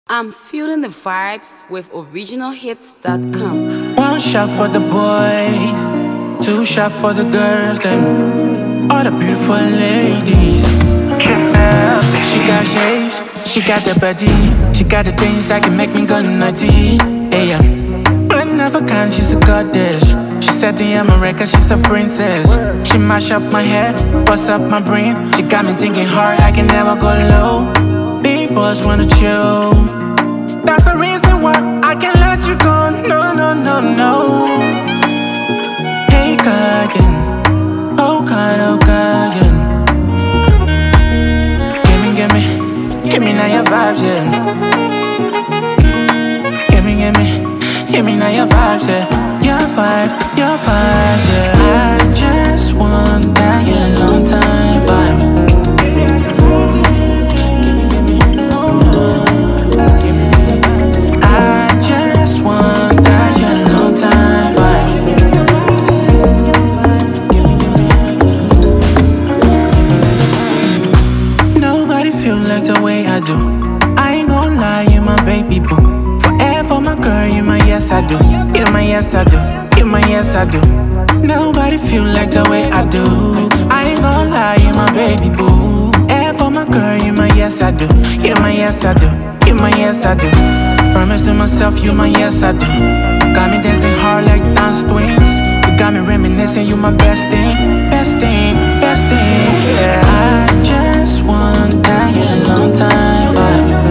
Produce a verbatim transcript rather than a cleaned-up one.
I'm feeling the vibes with original hits dot com. One shot for the boys, two shot for the girls, then all the beautiful ladies. She got shapes, she got the body, she got the things that can make me go nutty. Hey, yeah. One of a kind, she's a goddess. She said the America, she's a princess. She mash up my head, bust up my brain. She got me thinking hard, I can never go low. Big boys wanna chill. That's the reason why I can't let you go. No, no, no, no. Hey, Kagan. Oh, God, oh, Kagan. Gimme, gimme, gimme now your vibes, yeah. Gimme, gimme, gimme now your vibes, yeah. Your vibe, your vibes, yeah. I just want that, yeah, long time vibe. The way I do, I ain't gon' lie, you my baby boo. Forever my girl, you my yes I do. You my yes I do, you my yes I do. Nobody feel like the way I do. I ain't gon' lie, you my baby boo. Ever my girl, you my yes I do. You my yes I do, you my yes I do. Promise to myself, you my yes I do. Got me dancing hard like dance twins. You got me reminiscing, you my best thing, best thing, best thing. Yeah, I just want that, yeah, long time vibe.